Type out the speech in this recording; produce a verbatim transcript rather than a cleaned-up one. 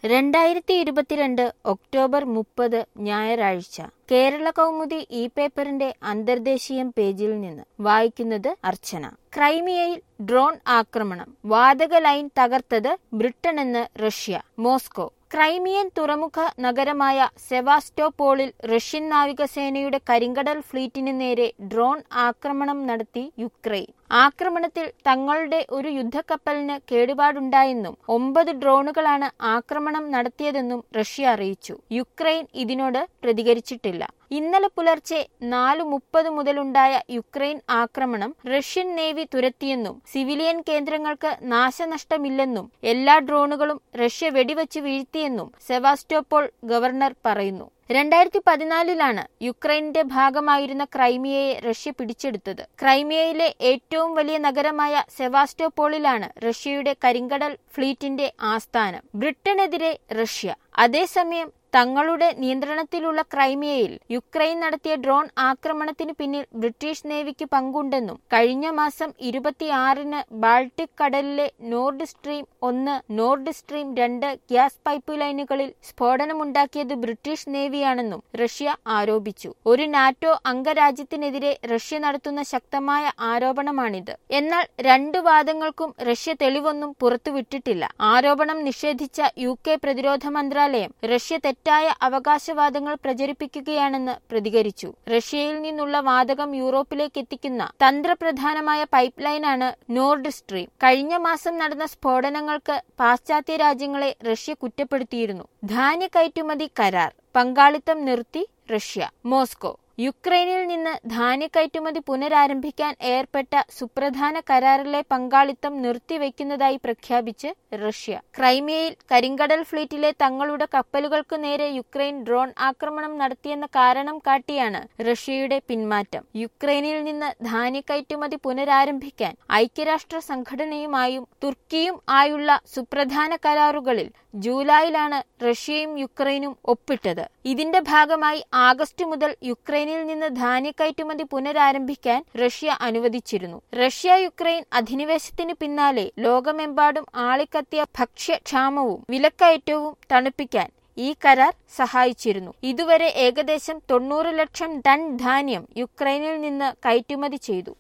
രണ്ടായിരത്തി ഇരുപത്തിരണ്ട് ഒക്ടോബർ മുപ്പത് ഞായറാഴ്ച കേരള കൗമുദി ഇ പേപ്പറിന്റെ അന്തർദേശീയം പേജിൽ നിന്ന് വായിക്കുന്നത് അർച്ചന. ക്രൈമിയയിൽ ഡ്രോൺ ആക്രമണം, വാതക ലൈൻ തകർത്തത് ബ്രിട്ടനെന്ന് റഷ്യ. മോസ്കോ. ക്രൈമിയൻ തുറമുഖ നഗരമായ സെവാസ്റ്റോപോളിൽ റഷ്യൻ നാവികസേനയുടെ കരിങ്കടൽ ഫ്ലീറ്റിന് നേരെ ഡ്രോൺ ആക്രമണം നടത്തി യുക്രൈൻ. ആക്രമണത്തിൽ തങ്ങളുടെ ഒരു യുദ്ധക്കപ്പലിന് കേടുപാടുണ്ടായെന്നും ഒമ്പത് ഡ്രോണുകളാണ് ആക്രമണം നടത്തിയതെന്നും റഷ്യ അറിയിച്ചു. യുക്രൈൻ ഇതിനോട് പ്രതികരിച്ചിട്ടില്ല. ഇന്നലെ പുലർച്ചെ നാല് മുപ്പത് മുതലുണ്ടായ യുക്രൈൻ ആക്രമണം റഷ്യൻ നേവി തുരത്തിയെന്നും സിവിലിയൻ കേന്ദ്രങ്ങൾക്ക് നാശനഷ്ടമില്ലെന്നും എല്ലാ ഡ്രോണുകളും റഷ്യ വെടിവെച്ച് വീഴ്ത്തിയെന്നും സെവാസ്റ്റോപോൾ ഗവർണർ പറയുന്നു. രണ്ടായിരത്തി പതിനാലിലാണ് യുക്രൈനിന്റെ ഭാഗമായിരുന്ന ക്രൈമിയയെ റഷ്യ പിടിച്ചെടുത്തത്. ക്രൈമിയയിലെ ഏറ്റവും വലിയ നഗരമായ സെവാസ്റ്റോപോളിലാണ് റഷ്യയുടെ കരിങ്കടൽ ഫ്ലീറ്റിന്റെ ആസ്ഥാനം. ബ്രിട്ടനെതിരെ റഷ്യ. അതേസമയം തങ്ങളുടെ നിയന്ത്രണത്തിലുള്ള ക്രൈമിയയിൽ യുക്രൈൻ നടത്തിയ ഡ്രോൺ ആക്രമണത്തിന് പിന്നിൽ ബ്രിട്ടീഷ് നേവിക്ക് പങ്കുണ്ടെന്നും കഴിഞ്ഞ മാസം ഇരുപത്തിയാറിന് ബാൾട്ടിക് കടലിലെ നോർഡ് സ്ട്രീം ഒന്ന്, നോർഡ് സ്ട്രീം രണ്ട് ഗ്യാസ് പൈപ്പ് ലൈനുകളിൽ സ്ഫോടനമുണ്ടാക്കിയത് ബ്രിട്ടീഷ് നേവിയാണെന്നും റഷ്യ ആരോപിച്ചു. ഒരു നാറ്റോ അംഗരാജ്യത്തിനെതിരെ റഷ്യ നടത്തുന്ന ശക്തമായ ആരോപണമാണിത്. എന്നാൽ രണ്ടു വാദങ്ങൾക്കും റഷ്യ തെളിവൊന്നും പുറത്തുവിട്ടിട്ടില്ല. ആരോപണം നിഷേധിച്ച യു കെ പ്രതിരോധ മന്ത്രാലയം റഷ്യ തെറ്റായ അവകാശവാദങ്ങൾ പ്രചരിപ്പിക്കുകയാണെന്ന് പ്രതികരിച്ചു. റഷ്യയിൽ നിന്നുള്ള വാതകം യൂറോപ്പിലേക്ക് എത്തിക്കുന്ന തന്ത്രപ്രധാനമായ പൈപ്പ് ലൈനാണ് നോർഡ് സ്ട്രീം. കഴിഞ്ഞ മാസം നടന്ന സ്ഫോടനങ്ങൾക്ക് പാശ്ചാത്യ രാജ്യങ്ങളെ റഷ്യ കുറ്റപ്പെടുത്തിയിരുന്നു. ധാന്യ കയറ്റുമതി കരാർ പങ്കാളിത്തം നിർത്തി റഷ്യ. മോസ്കോ. യുക്രൈനിൽ നിന്ന് ധാന്യ കയറ്റുമതി പുനരാരംഭിക്കാൻ ഏർപ്പെട്ട സുപ്രധാന കരാറിലെ പങ്കാളിത്തം നിർത്തിവെക്കുന്നതായി പ്രഖ്യാപിച്ച് റഷ്യ. ക്രൈമിയയിൽ കരിങ്കടൽ ഫ്ലീറ്റിലെ തങ്ങളുടെ കപ്പലുകൾക്ക് നേരെ യുക്രൈൻ ഡ്രോൺ ആക്രമണം നടത്തിയെന്ന കാരണം കാട്ടിയാണ് റഷ്യയുടെ പിന്മാറ്റം. യുക്രൈനിൽ നിന്ന് ധാന്യ കയറ്റുമതി പുനരാരംഭിക്കാൻ ഐക്യരാഷ്ട്ര സംഘടനയുമായും തുർക്കിയും ആയുള്ള സുപ്രധാന കരാറുകളിൽ ജൂലൈയിലാണ് റഷ്യയും യുക്രൈനും ഒപ്പിട്ടത്. ഇതിന്റെ ഭാഗമായി ആഗസ്റ്റ് മുതൽ യുക്രൈനിൽ നിന്ന് ധാന്യ കയറ്റുമതി പുനരാരംഭിക്കാൻ റഷ്യ അനുവദിച്ചിരുന്നു. റഷ്യ യുക്രൈൻ അധിനിവേശത്തിന് പിന്നാലെ ലോകമെമ്പാടും ആളിക്കത്തിയ ഭക്ഷ്യക്ഷാമവും വിലക്കയറ്റവും തണുപ്പിക്കാൻ ഈ കരാർ സഹായിച്ചിരുന്നു. ഇതുവരെ ഏകദേശം തൊണ്ണൂറ് ലക്ഷം ടൺ ധാന്യം യുക്രൈനിൽ നിന്ന് കയറ്റുമതി ചെയ്തു.